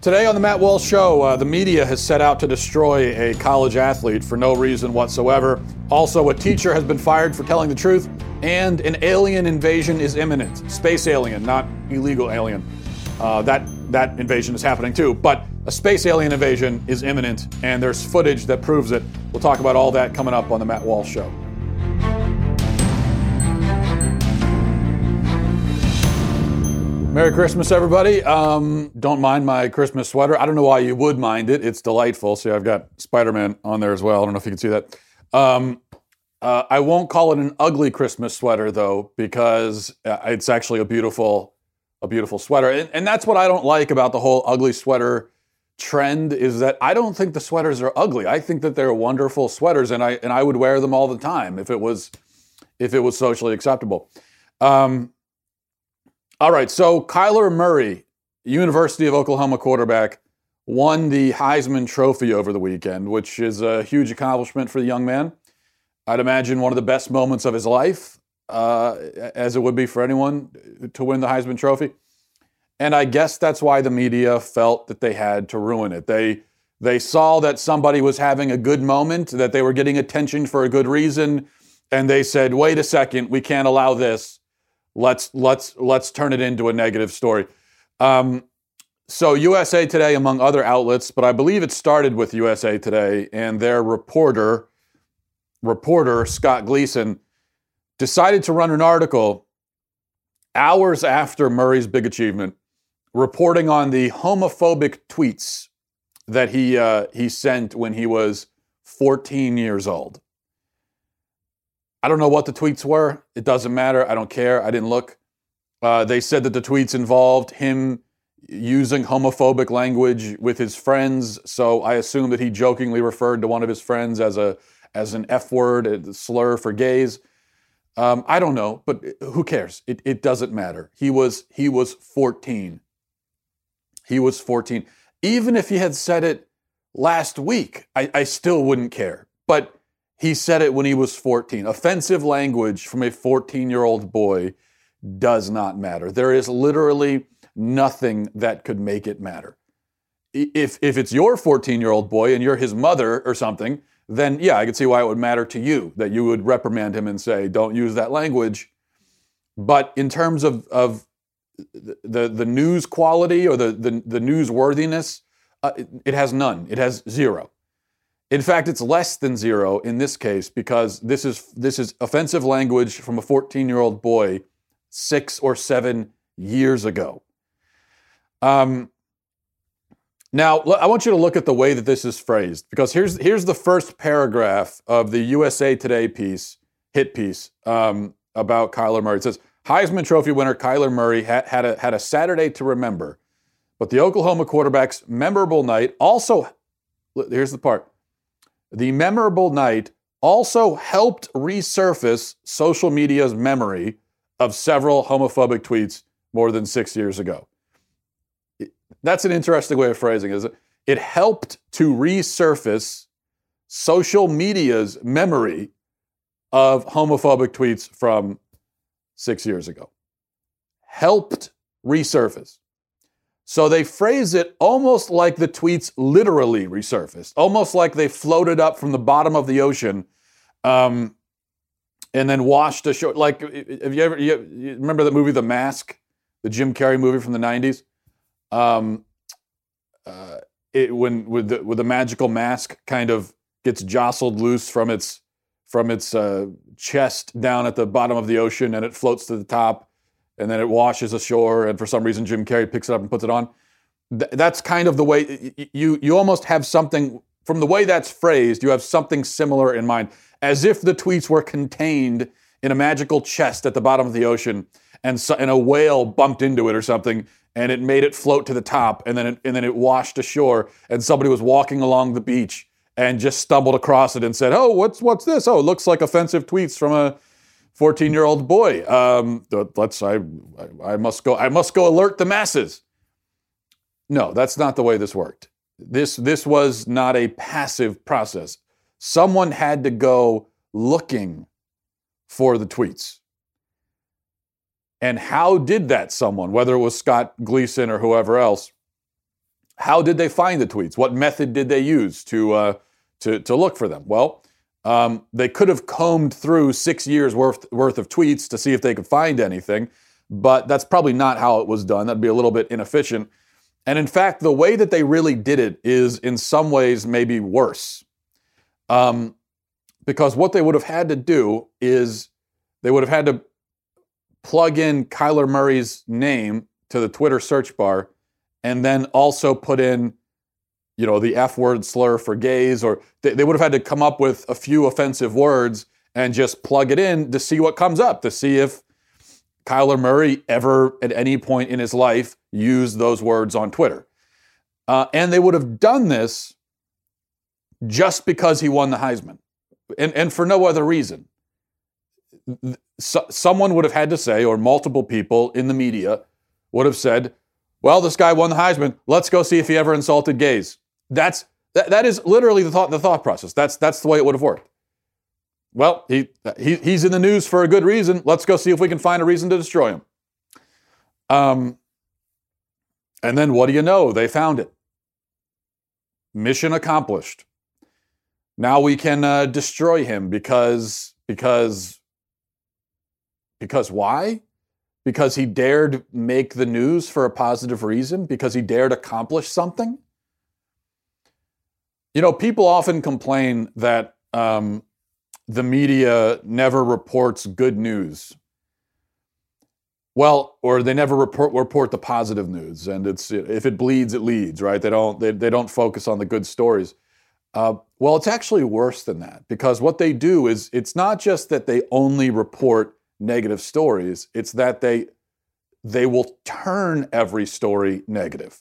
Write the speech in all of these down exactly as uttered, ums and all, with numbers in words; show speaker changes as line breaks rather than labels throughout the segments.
Today on the Matt Walsh Show, uh, the media has set out to destroy a college athlete for no reason whatsoever. Also, a teacher has been fired for telling the truth, and an alien invasion is imminent. Space alien, not illegal alien. Uh, that that invasion is happening too, but a space alien invasion is imminent, and there's footage that proves it. We'll talk about all that coming up on the Matt Walsh Show. Merry Christmas, everybody. Um, don't mind my Christmas sweater. I don't know why you would mind it. It's delightful. See, I've got Spider-Man on there as well. I don't know if you can see that. Um, uh, I won't call it an ugly Christmas sweater, though, because it's actually a beautiful, a beautiful sweater. And, and that's what I don't like about the whole ugly sweater trend, is that I don't think the sweaters are ugly. I think that they're wonderful sweaters, and I and I would wear them all the time if it was, if it was socially acceptable. Um, All right, so Kyler Murray, University of Oklahoma quarterback, won the Heisman Trophy over the weekend, which is a huge accomplishment for the young man. I'd imagine one of the best moments of his life, uh, as it would be for anyone to win the Heisman Trophy. And I guess that's why the media felt that they had to ruin it. They they saw that somebody was having a good moment, that they were getting attention for a good reason, and they said, wait a second, we can't allow this. Let's let's let's turn it into a negative story. Um, so U S A Today, among other outlets, but I believe it started with U S A Today, and their reporter, reporter Scott Gleason, decided to run an article hours after Murray's big achievement, reporting on the homophobic tweets that he uh, he sent when he was fourteen years old. I don't know what the tweets were. It doesn't matter. I don't care. I didn't look. Uh, they said that the tweets involved him using homophobic language with his friends. So I assume that he jokingly referred to one of his friends as a as an F word, a slur for gays. Um, I don't know, but who cares? It it doesn't matter. He was he was fourteen. He was fourteen. Even if he had said it last week, I, I still wouldn't care. But he said it when he was fourteen. Offensive language from a fourteen-year-old boy does not matter. There is literally nothing that could make it matter. If if it's your fourteen-year-old boy and you're his mother or something, then yeah, I could see why it would matter to you, that you would reprimand him and say, don't use that language. But in terms of, of the, the news quality or the, the, the newsworthiness, uh, it, it has none. It has zero. In fact, it's less than zero in this case because this is this is offensive language from a fourteen-year-old boy six or seven years ago. Um, now, I want you to look at the way that this is phrased, because here's here's the first paragraph of the U S A Today piece, hit piece, um, about Kyler Murray. It says, Heisman Trophy winner Kyler Murray had, had, a, had a Saturday to remember, but the Oklahoma quarterback's memorable night also, here's the part, the memorable night also helped resurface social media's memory of several homophobic tweets more than six years ago. That's an interesting way of phrasing it, isn't it? It helped to resurface social media's memory of homophobic tweets from six years ago. Helped resurface. So they phrase it almost like the tweets literally resurfaced, almost like they floated up from the bottom of the ocean um, and then washed ashore. Like, have you ever, you, you remember the movie The Mask, the Jim Carrey movie from the nineties? Um, uh, it, when with the, with the magical mask kind of gets jostled loose from its from its uh, chest down at the bottom of the ocean, and it floats to the top. And then it washes ashore, and for some reason Jim Carrey picks it up and puts it on. Th- that's kind of the way, you you almost have something, from the way that's phrased, you have something similar in mind, as if the tweets were contained in a magical chest at the bottom of the ocean, and, so, and a whale bumped into it or something, and it made it float to the top, and then it, and then it washed ashore, and somebody was walking along the beach and just stumbled across it and said, oh, what's what's this? Oh, it looks like offensive tweets from a fourteen-year-old boy. Um, let's. I, I must go. I must go alert the masses. No, that's not the way this worked. This this was not a passive process. Someone had to go looking for the tweets. And how did that someone, whether it was Scott Gleason or whoever else, how did they find the tweets? What method did they use to uh, to to look for them? Well, um, they could have combed through six years worth worth of tweets to see if they could find anything, but that's probably not how it was done. That'd be a little bit inefficient. And in fact, the way that they really did it is in some ways maybe worse. Um, because what they would have had to do is they would have had to plug in Kyler Murray's name to the Twitter search bar and then also put in, you know, the F word slur for gays, or they, they would have had to come up with a few offensive words and just plug it in to see what comes up, to see if Kyler Murray ever at any point in his life used those words on Twitter. Uh, and they would have done this just because he won the Heisman, and, and for no other reason. So, someone would have had to say, or multiple people in the media would have said, well, this guy won the Heisman. Let's go see if he ever insulted gays. That's that, that is literally the thought the thought process. That's that's the way it would have worked. Well, he, he he's in the news for a good reason. Let's go see if we can find a reason to destroy him. Um, and then what do you know? They found it. Mission accomplished. Now we can uh, destroy him because because because why? Because he dared make the news for a positive reason? Because he dared accomplish something? You know, people often complain that um, the media never reports good news. Well, or they never report report the positive news, and it's if it bleeds, it leads, right? They don't they, they don't focus on the good stories. Uh, well, it's actually worse than that, because what they do is it's not just that they only report negative stories, it's that they they will turn every story negative.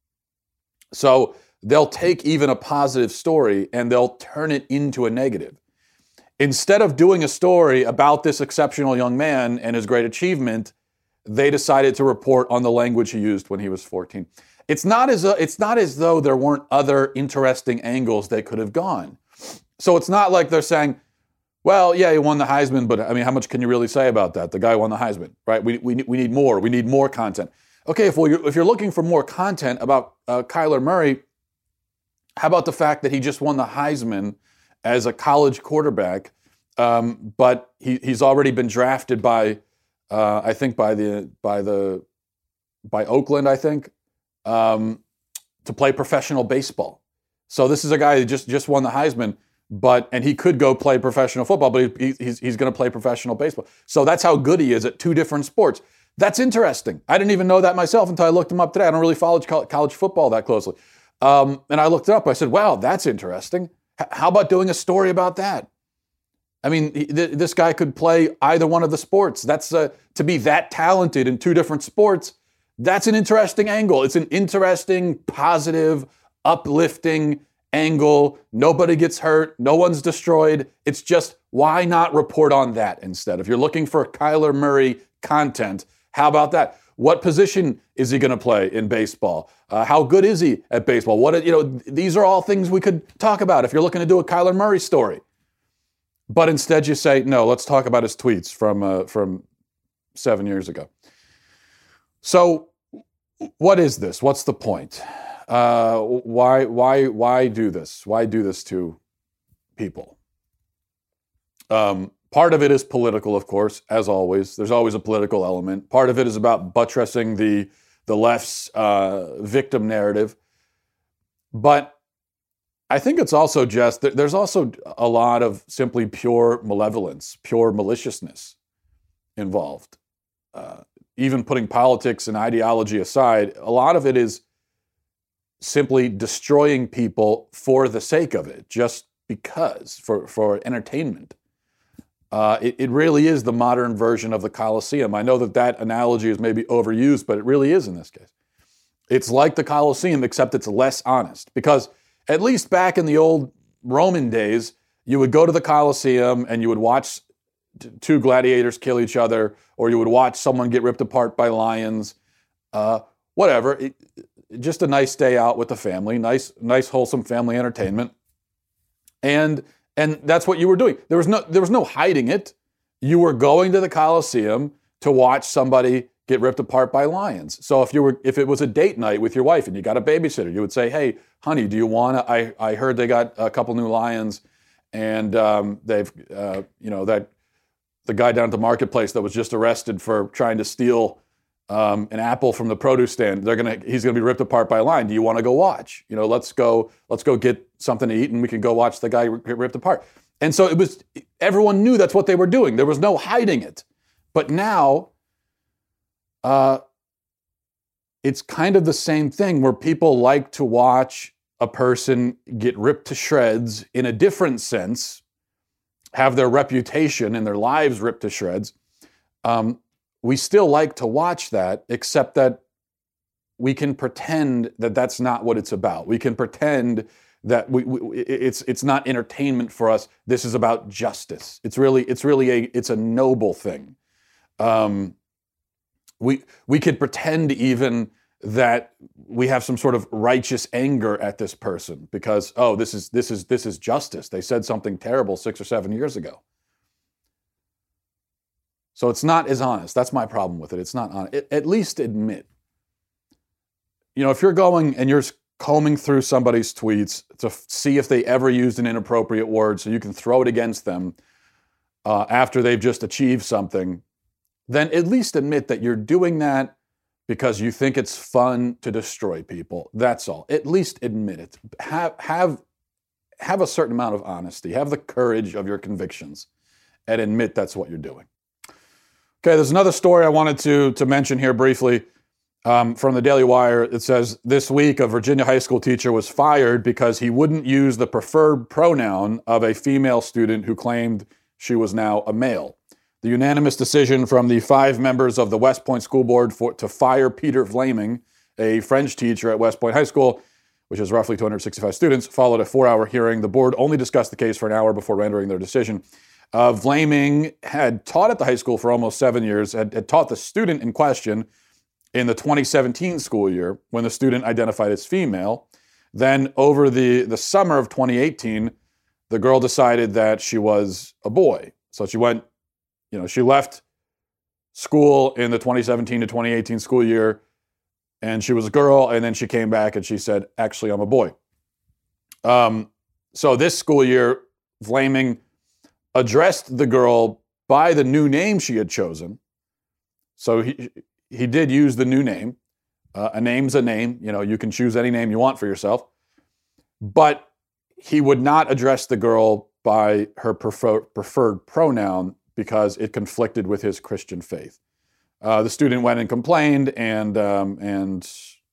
So they'll take even a positive story and they'll turn it into a negative. Instead of doing a story about this exceptional young man and his great achievement, they decided to report on the language he used when he was fourteen. It's not as though, it's not as though there weren't other interesting angles they could have gone. So it's not like they're saying, well, yeah, he won the Heisman, but I mean, how much can you really say about that? The guy won the Heisman, right? We we we need more. We need more content. Okay, if well, you're, if you're looking for more content about uh, Kyler Murray, how about the fact that he just won the Heisman as a college quarterback, um, but he, he's already been drafted by, uh, I think by the by the by Oakland, I think, um, to play professional baseball. So this is a guy who just just won the Heisman, but and he could go play professional football, but he, he's he's going to play professional baseball. So that's how good he is at two different sports. That's interesting. I didn't even know that myself until I looked him up today. I don't really follow college football that closely. Um, and I looked it up. I said, wow, that's interesting. H- how about doing a story about that? I mean, he, th- this guy could play either one of the sports. That's uh, to be that talented in two different sports. That's an interesting angle. It's an interesting, positive, uplifting angle. Nobody gets hurt. No one's destroyed. It's just, why not report on that instead? If you're looking for Kyler Murray content, how about that? What position is he going to play in baseball? Uh, how good is he at baseball? What you know? These are all things we could talk about if you're looking to do a Kyler Murray story. But instead, you say, no, let's talk about his tweets from uh, from seven years ago. So, what is this? What's the point? Uh, why why why do this? Why do this to people? Um, Part of it is political, of course, as always. There's always a political element. Part of it is about buttressing the, the left's uh, victim narrative. But I think it's also just, there's also a lot of simply pure malevolence, pure maliciousness involved. Uh, even putting politics and ideology aside, a lot of it is simply destroying people for the sake of it, just because, for, for entertainment. Uh, it, it really is the modern version of the Colosseum. I know that that analogy is maybe overused, but it really is in this case. It's like the Colosseum, except it's less honest. Because at least back in the old Roman days, you would go to the Colosseum and you would watch t- two gladiators kill each other, or you would watch someone get ripped apart by lions, uh, whatever. It, just a nice day out with the family, nice, nice, wholesome family entertainment. And And that's what you were doing. There was no there was no hiding it. You were going to the Colosseum to watch somebody get ripped apart by lions. So if you were, if it was a date night with your wife and you got a babysitter, you would say, "Hey, honey, do you want to? I I heard they got a couple new lions, and um, they've, uh, you know, that the guy down at the marketplace that was just arrested for trying to steal um, an apple from the produce stand. They're gonna, he's gonna be ripped apart by a lion. Do you want to go watch? You know, let's go, let's go get something to eat, and we can go watch the guy get ripped apart." And so it was. Everyone knew that's what they were doing. There was no hiding it. But now. Uh, it's kind of the same thing where people like to watch a person get ripped to shreds in a different sense, have their reputation and their lives ripped to shreds. Um, we still like to watch that, except that we can pretend that that's not what it's about. We can pretend that we, we it's it's not entertainment for us. This is about justice. It's really it's really a it's a noble thing. Um, We we could pretend even that we have some sort of righteous anger at this person because, oh, this is this is this is justice. They said something terrible six or seven years ago. So it's not as honest. That's my problem with it. It's not honest. It, at least admit. You know, if you're going and you're combing through somebody's tweets to see if they ever used an inappropriate word so you can throw it against them uh, after they've just achieved something, then at least admit that you're doing that because you think it's fun to destroy people. That's all. At least admit it. Have, have, have a certain amount of honesty. Have the courage of your convictions and admit that's what you're doing. Okay, there's another story I wanted to, to mention here briefly um, from the Daily Wire. It says, this week a Virginia high school teacher was fired because he wouldn't use the preferred pronoun of a female student who claimed she was now a male. The unanimous decision from the five members of the West Point School Board for, to fire Peter Vlaming, a French teacher at West Point High School, which has roughly two hundred sixty-five students, followed a four-hour hearing. The board only discussed the case for an hour before rendering their decision. Uh, Vlaming had taught at the high school for almost seven years, had, had taught the student in question in the twenty seventeen school year when the student identified as female. Then over the, the summer of twenty eighteen, the girl decided that she was a boy. So she went You know, she left school in the twenty seventeen to twenty eighteen school year, and she was a girl, and then she came back and she said, actually, I'm a boy. Um, so this school year, Vlaming addressed the girl by the new name she had chosen. So he he did use the new name. Uh, a name's a name. You know, you can choose any name you want for yourself. But he would not address the girl by her prefer, preferred pronoun because it conflicted with his Christian faith. Uh, the student went and complained, and um, and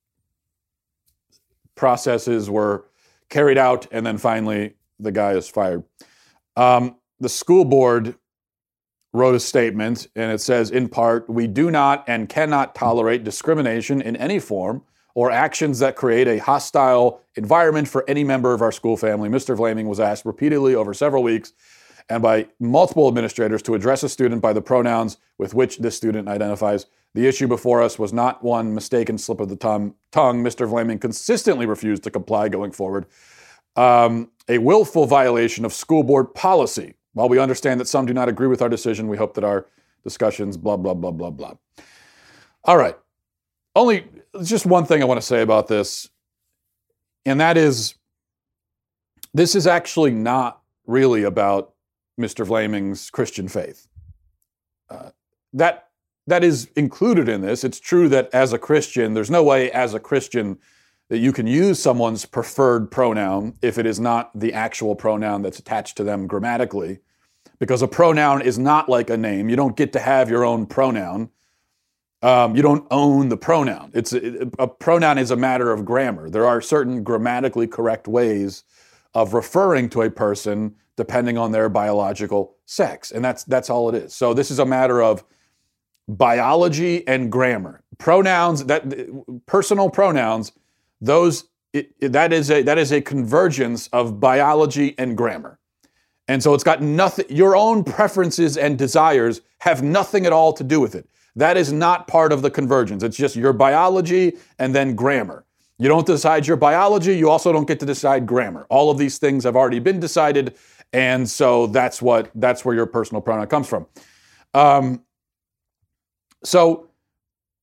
processes were carried out, and then finally the guy is fired. Um, the school board wrote a statement, and it says, in part, we do not and cannot tolerate discrimination in any form or actions that create a hostile environment for any member of our school family. Mister Vlaming was asked repeatedly over several weeks and by multiple administrators to address a student by the pronouns with which this student identifies. The issue before us was not one mistaken slip of the tongue. tongue. Mister Vlaming consistently refused to comply going forward. Um, a willful violation of school board policy. While we understand that some do not agree with our decision, we hope that our discussions, blah, blah, blah, blah, blah. All right. Only just one thing I want to say about this, and that is, this is actually not really about Mister Vlaming's Christian faith. Uh, that that is included in this. It's true that as a Christian, there's no way as a Christian that you can use someone's preferred pronoun if it is not the actual pronoun that's attached to them grammatically, because a pronoun is not like a name. You don't get to have your own pronoun. Um, you don't own the pronoun. It's a, a pronoun is a matter of grammar. There are certain grammatically correct ways of referring to a person depending on their biological sex, and that's that's all it is. So this is a matter of biology and grammar. Pronouns, that personal pronouns, those it, it, that is a that is a convergence of biology and grammar. And so it's got nothing, your own preferences and desires have nothing at all to do with it. That is not part of the convergence. It's just your biology and then grammar. You don't decide your biology, you also don't get to decide grammar. All of these things have already been decided, and so that's what that's where your personal pronoun comes from. Um, so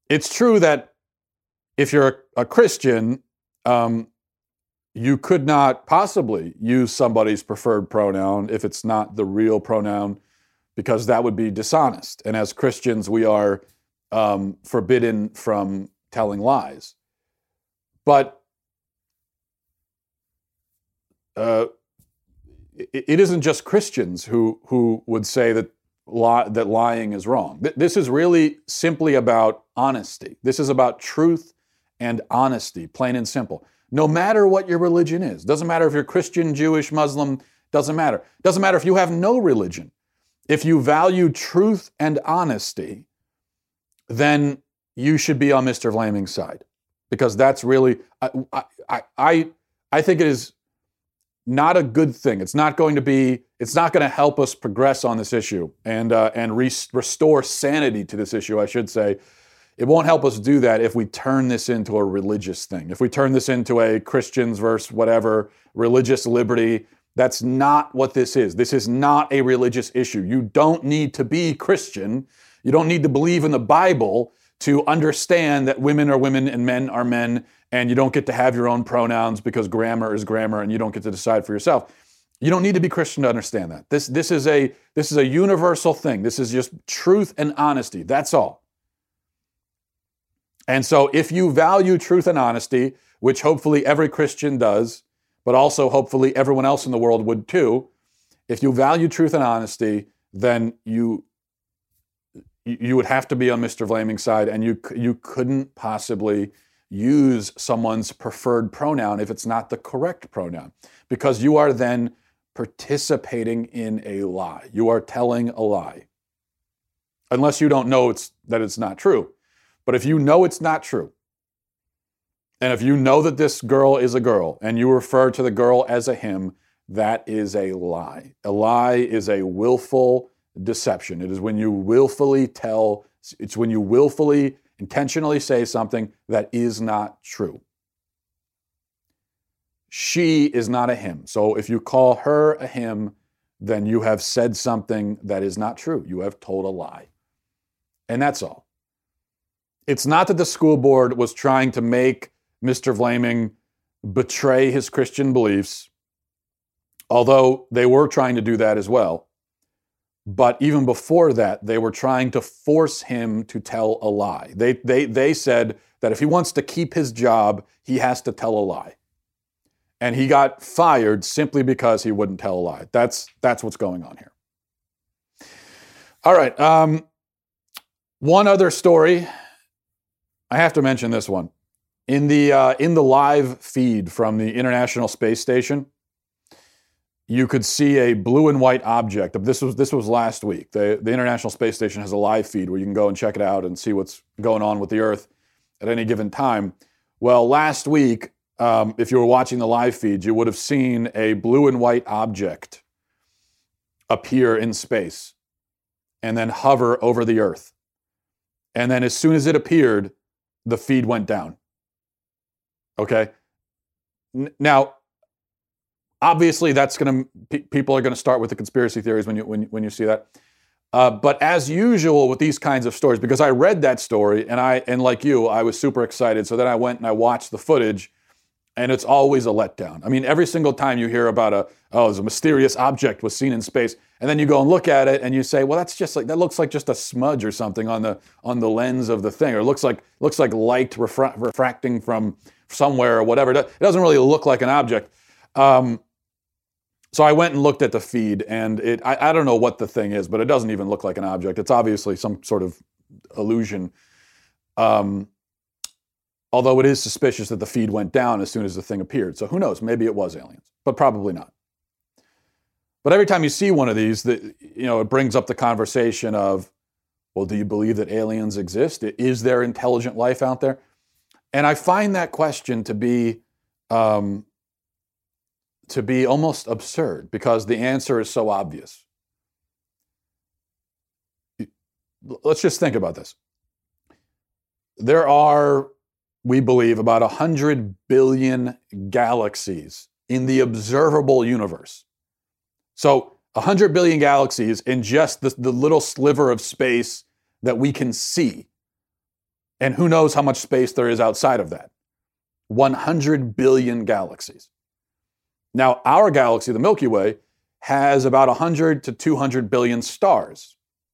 it's true that if you're a, a Christian, um, you could not possibly use somebody's preferred pronoun if it's not the real pronoun, because that would be dishonest. And as Christians, we are um, forbidden from telling lies. But uh, it, it isn't just Christians who who would say that li- that lying is wrong. Th- this is really simply about honesty. This is about truth and honesty, plain and simple. No matter what your religion is, doesn't matter if you're Christian, Jewish, Muslim, doesn't matter. Doesn't matter if you have no religion. If you value truth and honesty, then you should be on Mister Vlaming's side, because that's really, I, I, I, I think it is not a good thing. It's not going to be, it's not going to help us progress on this issue and uh, and re- restore sanity to this issue, I should say. It won't help us do that if we turn this into a religious thing. If we turn this into a Christians versus whatever, religious liberty, that's not what this is. This is not a religious issue. You don't need to be Christian. You don't need to believe in the Bible to understand that women are women and men are men, and you don't get to have your own pronouns because grammar is grammar and you don't get to decide for yourself. You don't need to be Christian to understand that. This, this is a, this is a universal thing. This is just truth and honesty. That's all. And so if you value truth and honesty, which hopefully every Christian does, but also hopefully everyone else in the world would too, if you value truth and honesty, then you you would have to be on Mister Vlaming's side, and you you couldn't possibly use someone's preferred pronoun if it's not the correct pronoun, because you are then participating in a lie. You are telling a lie, unless you don't know it's that it's not true. But if you know it's not true, and if you know that this girl is a girl, and you refer to the girl as a him, that is a lie. A lie is a willful deception. It is when you willfully tell, it's when you willfully, intentionally say something that is not true. She is not a him. So if you call her a him, then you have said something that is not true. You have told a lie. And that's all. It's not that the school board was trying to make Mister Vlaming betray his Christian beliefs, although they were trying to do that as well. But even before that, they were trying to force him to tell a lie. They, they, they said that if he wants to keep his job, he has to tell a lie. And he got fired simply because he wouldn't tell a lie. That's, that's what's going on here. All right. Um, one other story. I have to mention this one. In the uh, in the live feed from the International Space Station, you could see a blue and white object. This was this was last week. The, the International Space Station has a live feed where you can go and check it out and see what's going on with the Earth at any given time. Well, last week, um, if you were watching the live feed, you would have seen a blue and white object appear in space and then hover over the Earth. And then as soon as it appeared, the feed went down. Okay? N- now, obviously, that's going to pe- people are going to start with the conspiracy theories when you when when you see that. Uh, but as usual with these kinds of stories, because I read that story and I and like you, I was super excited. So then I went and I watched the footage, and it's always a letdown. I mean, every single time you hear about a oh, there's a mysterious object was seen in space, and then you go and look at it and you say, well, that's just like that looks like just a smudge or something on the on the lens of the thing, or it looks like looks like light refra- refracting from somewhere or whatever. It doesn't really look like an object. Um, so I went and looked at the feed, and it I, I don't know what the thing is, but it doesn't even look like an object. It's obviously some sort of illusion. Um, although it is suspicious that the feed went down as soon as the thing appeared. So who knows? Maybe it was aliens, but probably not. But every time you see one of these, the, you know, it brings up the conversation of, well, do you believe that aliens exist? Is there intelligent life out there? And I find that question to be um, to be almost absurd, because the answer is so obvious. Let's just think about this. There are, we believe, about one hundred billion galaxies in the observable universe. So one hundred billion galaxies in just the, the little sliver of space that we can see. And who knows how much space there is outside of that? one hundred billion galaxies. Now, our galaxy, the Milky Way, has about one hundred to two hundred billion stars.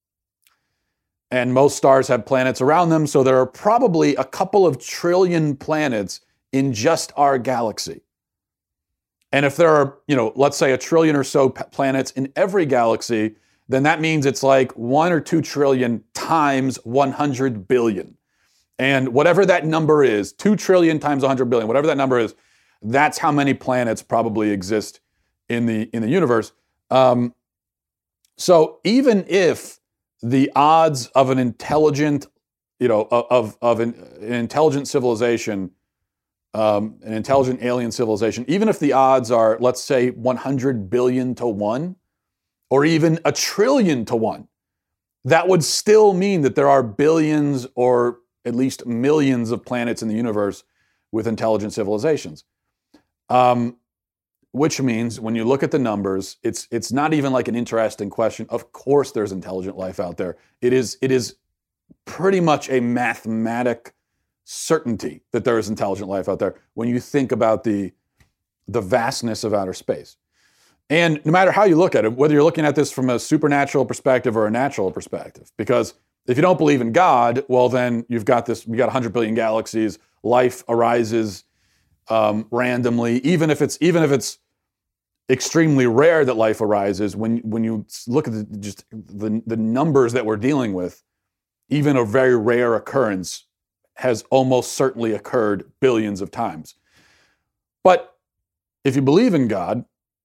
And most stars have planets around them, so there are probably a couple of trillion planets in just our galaxy. And if there are, you know, let's say a trillion or so p- planets in every galaxy, then that means it's like one or two trillion times one hundred billion. And whatever that number is, two trillion times one hundred billion, whatever that number is, that's how many planets probably exist in the in the universe. Um, so even if the odds of an intelligent, you know, of of an, an intelligent civilization, um, an intelligent alien civilization, even if the odds are, let's say, one hundred billion to one, or even a trillion to one, that would still mean that there are billions or at least millions of planets in the universe with intelligent civilizations. Um, which means when you look at the numbers, it's it's not even like an interesting question. Of course there's intelligent life out there. It is, it is pretty much a mathematic certainty that there is intelligent life out there when you think about the, the vastness of outer space. And no matter how you look at it, whether you're looking at this from a supernatural perspective or a natural perspective, because if you don't believe in God, well, then you've got this, you got one hundred billion galaxies, life arises um, randomly, even if it's, even if it's extremely rare that life arises, when, when you look at the, just the, the numbers that we're dealing with, even a very rare occurrence has almost certainly occurred billions of times. But if you believe in God,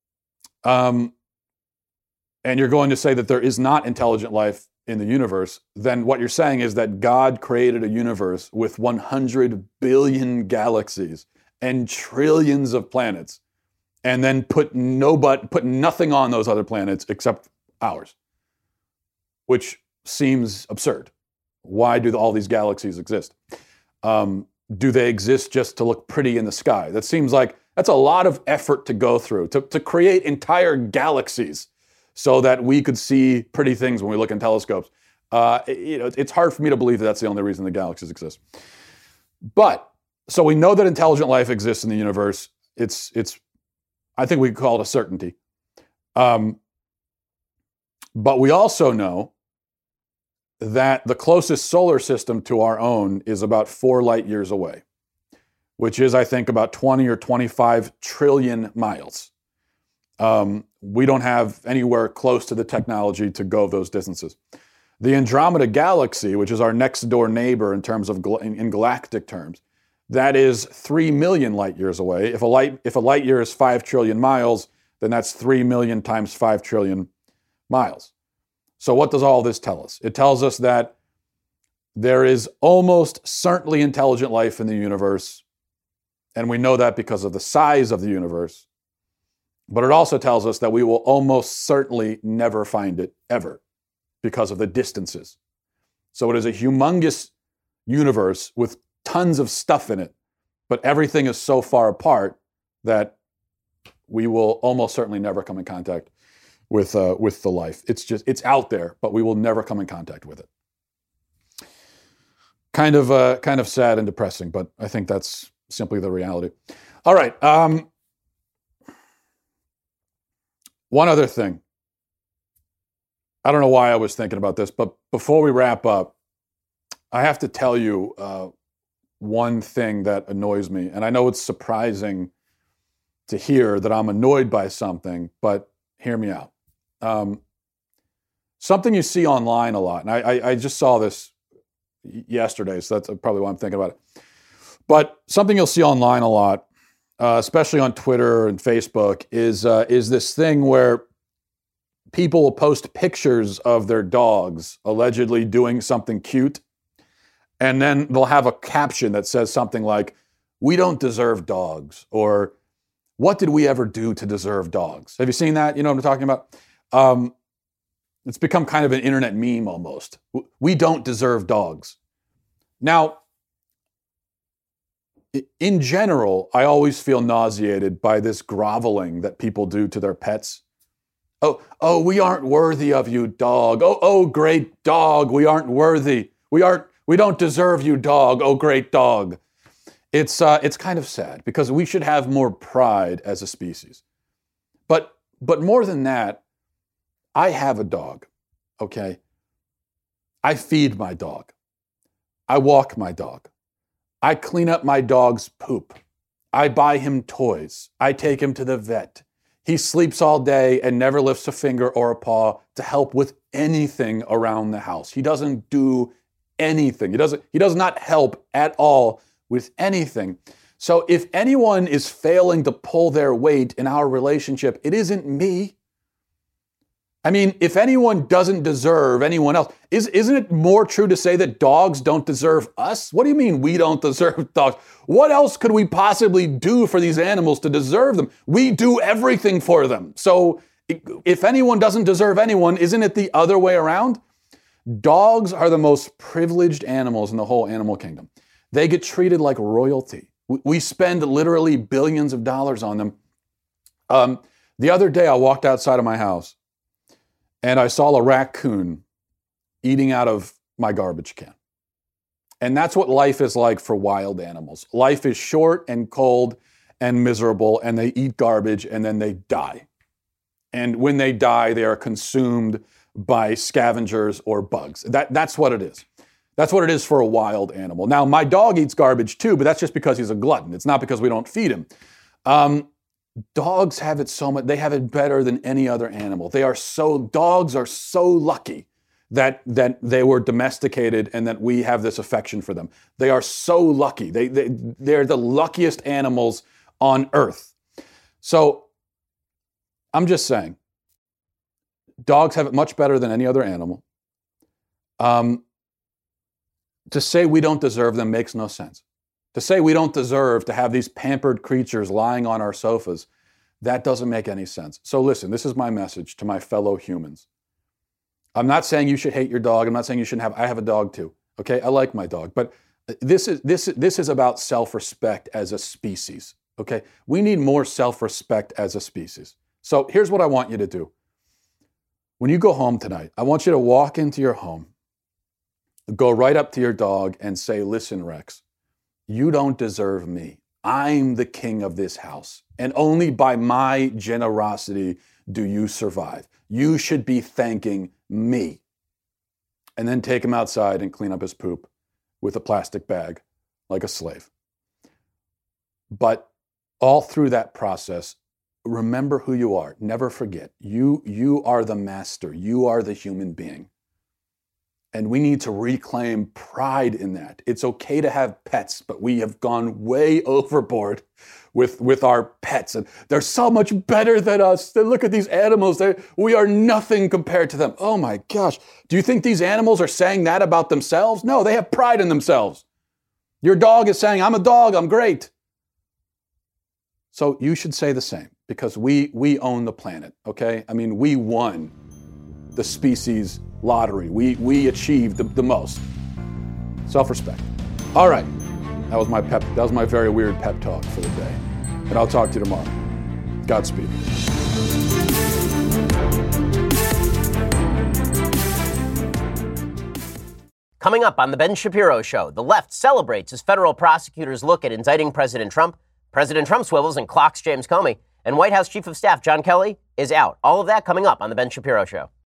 um, and you're going to say that there is not intelligent life in the universe, then what you're saying is that God created a universe with one hundred billion galaxies and trillions of planets, and then put no but put nothing on those other planets except ours, which seems absurd. Why do all these galaxies exist? Um, do they exist just to look pretty in the sky? That seems like that's a lot of effort to go through, to, to create entire galaxies so that we could see pretty things when we look in telescopes. Uh, you know, it's hard for me to believe that that's the only reason the galaxies exist. But, so we know that intelligent life exists in the universe. It's, it's, I think we could call it a certainty. Um, but we also know that the closest solar system to our own is about four light years away, which is, I think, about twenty or twenty-five trillion miles. Um, we don't have anywhere close to the technology to go those distances. The Andromeda Galaxy, which is our next door neighbor in terms of in, in galactic terms, that is three million light years away. If a light if a light year is five trillion miles, then that's three million times five trillion miles. So what does all this tell us? It tells us that there is almost certainly intelligent life in the universe, and we know that because of the size of the universe. But it also tells us that we will almost certainly never find it, ever, because of the distances. So it is a humongous universe with tons of stuff in it, but everything is so far apart that we will almost certainly never come in contact with uh, with the life. It's just, it's out there, but we will never come in contact with it. Kind of uh, kind of sad and depressing, but I think that's simply the reality. All right. Um, one other thing. I don't know why I was thinking about this, but before we wrap up, I have to tell you uh, one thing that annoys me. And I know it's surprising to hear that I'm annoyed by something, but hear me out. Um, something you see online a lot, and I, I, I just saw this yesterday, so that's probably why I'm thinking about it. But something you'll see online a lot, uh, especially on Twitter and Facebook, is uh, is this thing where people will post pictures of their dogs allegedly doing something cute, and then they'll have a caption that says something like, "We don't deserve dogs," or "What did we ever do to deserve dogs?" Have you seen that? You know what I'm talking about? Um, it's become kind of an internet meme almost. We don't deserve dogs. Now, in general, I always feel nauseated by this groveling that people do to their pets. Oh, oh, we aren't worthy of you, dog. Oh, oh, great dog, we aren't worthy. We aren't, We don't deserve you, dog. Oh, great dog. It's uh, it's kind of sad because we should have more pride as a species. But but more than that, I have a dog, okay? I feed my dog. I walk my dog. I clean up my dog's poop. I buy him toys. I take him to the vet. He sleeps all day and never lifts a finger or a paw to help with anything around the house. He doesn't do anything. He doesn't, he does not help at all with anything. So if anyone is failing to pull their weight in our relationship, it isn't me. I mean, if anyone doesn't deserve anyone else, is, isn't it more true to say that dogs don't deserve us? What do you mean we don't deserve dogs? What else could we possibly do for these animals to deserve them? We do everything for them. So if anyone doesn't deserve anyone, isn't it the other way around? Dogs are the most privileged animals in the whole animal kingdom. They get treated like royalty. We spend literally billions of dollars on them. Um, the other day, I walked outside of my house and I saw a raccoon eating out of my garbage can. And that's what life is like for wild animals. Life is short and cold and miserable, and they eat garbage and then they die. And when they die, they are consumed by scavengers or bugs. That, that's what it is. That's what it is for a wild animal. Now, my dog eats garbage too, but that's just because he's a glutton. It's not because we don't feed him. Um, dogs have it so much, they have it better than any other animal. They are so, dogs are so lucky that, that they were domesticated and that we have this affection for them. They are so lucky. They, they, they're the luckiest animals on earth. So I'm just saying, dogs have it much better than any other animal. Um, To say we don't deserve them makes no sense. To say we don't deserve to have these pampered creatures lying on our sofas, that doesn't make any sense. So listen, this is my message to my fellow humans. I'm not saying you should hate your dog. I'm not saying you shouldn't have, I have a dog too, okay? I like my dog, but this is, this, this is about self-respect as a species, okay? We need more self-respect as a species. So here's what I want you to do. When you go home tonight, I want you to walk into your home, go right up to your dog and say, listen, Rex, you don't deserve me. I'm the king of this house, and only by my generosity do you survive. You should be thanking me. And then take him outside and clean up his poop with a plastic bag like a slave. But all through that process, remember who you are. Never forget. You, you are the master. You are the human being. And we need to reclaim pride in that. It's okay to have pets, but we have gone way overboard with, with our pets. And they're so much better than us. They look at these animals. They, we are nothing compared to them. Oh my gosh. Do you think these animals are saying that about themselves? No, they have pride in themselves. Your dog is saying, I'm a dog, I'm great. So you should say the same, because we, we own the planet, okay? I mean, we won the species lottery. We we achieved the, the most. Self-respect. All right. That was my pep. That was my very weird pep talk for the day. And I'll talk to you tomorrow. Godspeed.
Coming up on The Ben Shapiro Show, the left celebrates as federal prosecutors look at indicting President Trump. President Trump swivels and clocks James Comey. And White House Chief of Staff John Kelly is out. All of that coming up on The Ben Shapiro Show.